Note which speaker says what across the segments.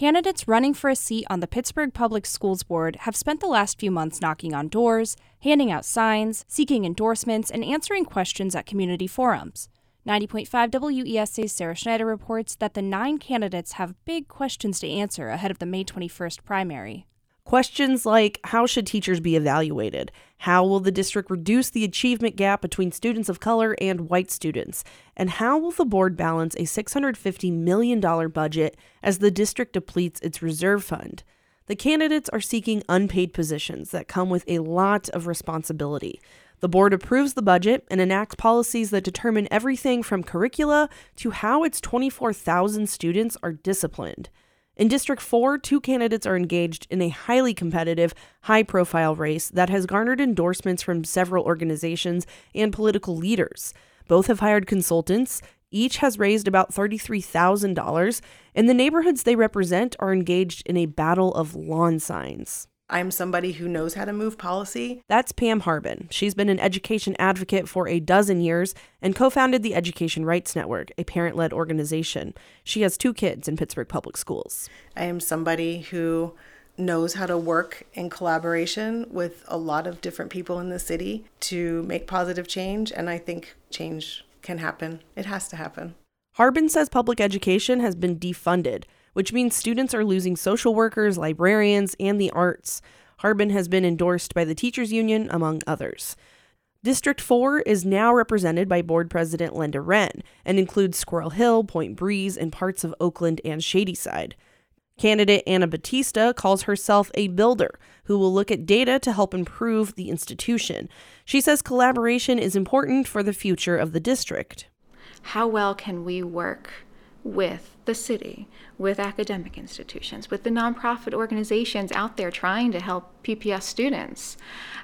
Speaker 1: Candidates running for a seat on the Pittsburgh Public Schools Board have spent the last few months knocking on doors, handing out signs, seeking endorsements, and answering questions at community forums. 90.5 WESA's Sarah Schneider reports that the 9 candidates have big questions to answer ahead of the May 21st primary.
Speaker 2: Questions like, how should teachers be evaluated? How will the district reduce the achievement gap between students of color and white students? And how will the board balance a $650 million budget as the district depletes its reserve fund? The candidates are seeking unpaid positions that come with a lot of responsibility. The board approves the budget and enacts policies that determine everything from curricula to how its 24,000 students are disciplined. In District 4, 2 candidates are engaged in a highly competitive, high-profile race that has garnered endorsements from several organizations and political leaders. Both have hired consultants. Each has raised about $33,000, and the neighborhoods they represent are engaged in a battle of lawn signs.
Speaker 3: I'm somebody who knows how to move policy.
Speaker 2: That's Pam Harbin. She's been an education advocate for a dozen years and co-founded the Education Rights Network, a parent-led organization. She has 2 kids in Pittsburgh Public Schools.
Speaker 3: I am somebody who knows how to work in collaboration with a lot of different people in the city to make positive change, and I think change can happen. It has to happen.
Speaker 2: Harbin says public education has been defunded, which means students are losing social workers, librarians, and the arts. Harbin has been endorsed by the Teachers Union, among others. District 4 is now represented by Board President Linda Wren and includes Squirrel Hill, Point Breeze, and parts of Oakland and Shadyside. Candidate Anna Batista calls herself a builder who will look at data to help improve the institution. She says collaboration is important for the future of the district.
Speaker 4: How well can we work with the city, with academic institutions, with the nonprofit organizations out there trying to help PPS students?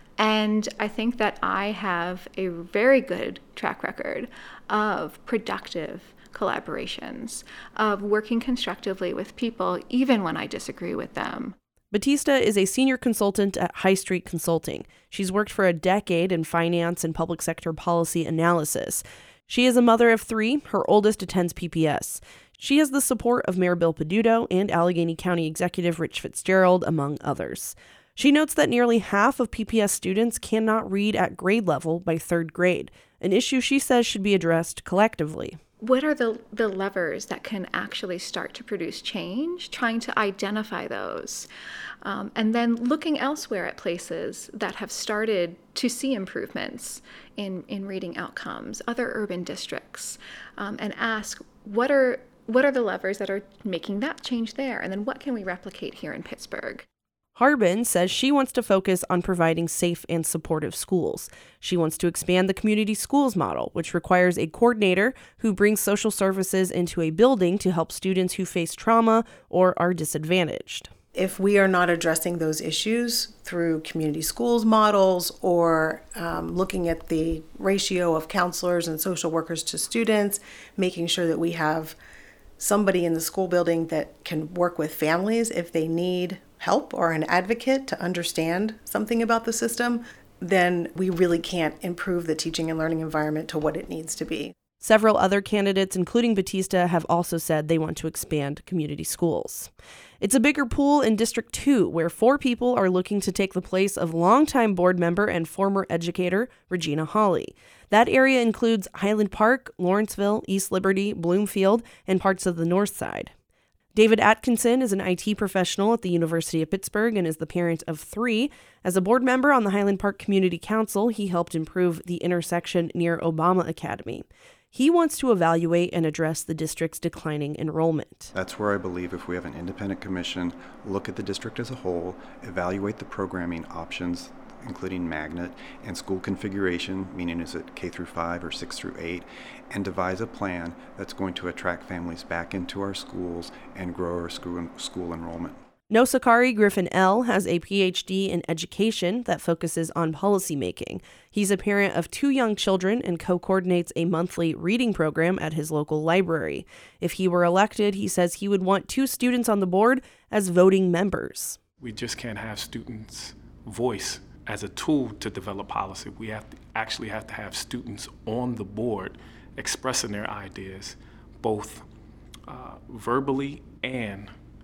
Speaker 4: And I think that I have a very good track record of productive collaborations, of working constructively with people, even when I disagree with them.
Speaker 2: Batista is a senior consultant at High Street Consulting. She's worked for a decade in finance and public sector policy analysis. She is a mother of 3. Her oldest attends PPS. She has the support of Mayor Bill Peduto and Allegheny County Executive Rich Fitzgerald, among others. She notes that nearly half of PPS students cannot read at grade level by 3rd grade, an issue she says should be addressed collectively.
Speaker 4: What are the levers that can actually start to produce change? Trying to identify those. And then looking elsewhere at places that have started to see improvements in reading outcomes, other urban districts, and ask, what are the levers that are making that change there? And then what can we replicate here in Pittsburgh?
Speaker 2: Harbin says she wants to focus on providing safe and supportive schools. She wants to expand the community schools model, which requires a coordinator who brings social services into a building to help students who face trauma or are disadvantaged.
Speaker 3: If we are not addressing those issues through community schools models or looking at the ratio of counselors and social workers to students, making sure that we have somebody in the school building that can work with families if they need help or an advocate to understand something about the system, then we really can't improve the teaching and learning environment to what it needs to be.
Speaker 2: Several other candidates, including Batista, have also said they want to expand community schools. It's a bigger pool in District 2, where 4 people are looking to take the place of longtime board member and former educator Regina Hawley. That area includes Highland Park, Lawrenceville, East Liberty, Bloomfield, and parts of the North Side. David Atkinson is an IT professional at the University of Pittsburgh and is the parent of 3. As a board member on the Highland Park Community Council, he helped improve the intersection near Obama Academy. He wants to evaluate and address the district's declining enrollment.
Speaker 5: That's where I believe if we have an independent commission, look at the district as a whole, evaluate the programming options, including magnet and school configuration, meaning is it K through 5 or 6 through 8, and devise a plan that's going to attract families back into our schools and grow our school enrollment.
Speaker 2: Nosakari Griffin L. has a PhD in education that focuses on policymaking. He's a parent of 2 young children and co-coordinates a monthly reading program at his local library. If he were elected, he says he would want 2 students on the board as voting members.
Speaker 6: We just can't have students' voice as a tool to develop policy. We actually have to have students on the board expressing their ideas, both verbally and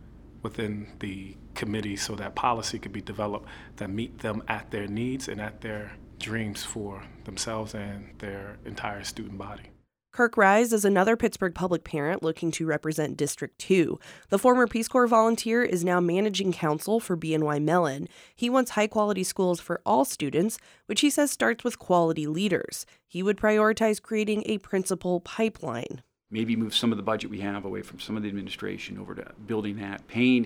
Speaker 6: within the committee so that policy could be developed that meet them at their needs and at their dreams for themselves and their entire student body.
Speaker 2: Kirk Rise is another Pittsburgh public parent looking to represent District 2. The former Peace Corps volunteer is now managing counsel for BNY Mellon. He wants high-quality schools for all students, which he says starts with quality leaders. He would prioritize creating a principal pipeline.
Speaker 7: Maybe move some of the budget we have away from some of the administration over to building that, paying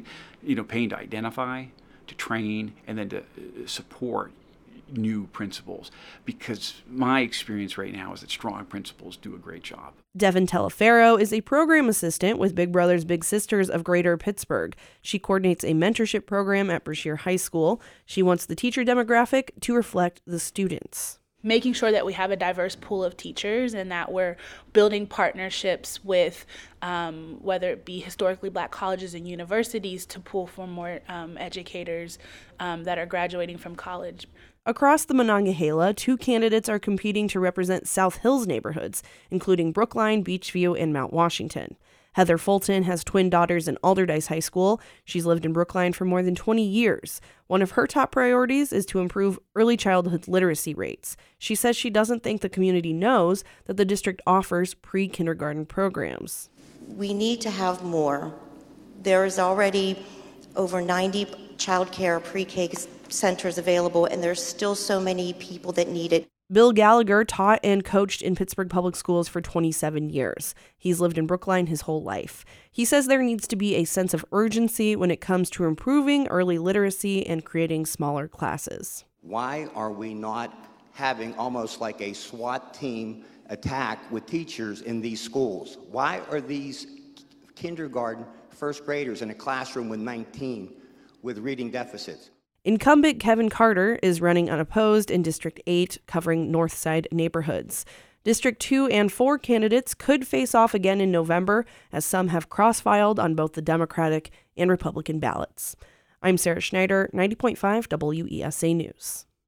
Speaker 7: to identify, to train, and then to support new principals, because my experience right now is that strong principals do a great job.
Speaker 2: Devin Telefaro is a program assistant with Big Brothers Big Sisters of Greater Pittsburgh. She coordinates a mentorship program at Brashear High School. She wants the teacher demographic to reflect the students.
Speaker 8: Making sure that we have a diverse pool of teachers and that we're building partnerships with whether it be historically Black colleges and universities to pull for more educators that are graduating from college.
Speaker 2: Across the Monongahela, 2 candidates are competing to represent South Hills neighborhoods, including Brookline, Beachview, and Mount Washington. Heather Fulton has twin daughters in Alderdice High School. She's lived in Brookline for more than 20 years. One of her top priorities is to improve early childhood literacy rates. She says she doesn't think the community knows that the district offers pre-kindergarten programs.
Speaker 9: We need to have more. There is already over 90 child care pre-K centers available, and there's still so many people that need it.
Speaker 2: Bill Gallagher taught and coached in Pittsburgh Public Schools for 27 years. He's lived in Brookline his whole life. He says there needs to be a sense of urgency when it comes to improving early literacy and creating smaller classes.
Speaker 10: Why are we not having almost like a SWAT team attack with teachers in these schools? Why are these kindergarten first graders in a classroom with 19 with reading deficits?
Speaker 2: Incumbent Kevin Carter is running unopposed in District 8, covering Northside neighborhoods. District 2 and 4 candidates could face off again in November, as some have cross-filed on both the Democratic and Republican ballots. I'm Sarah Schneider, 90.5 WESA News.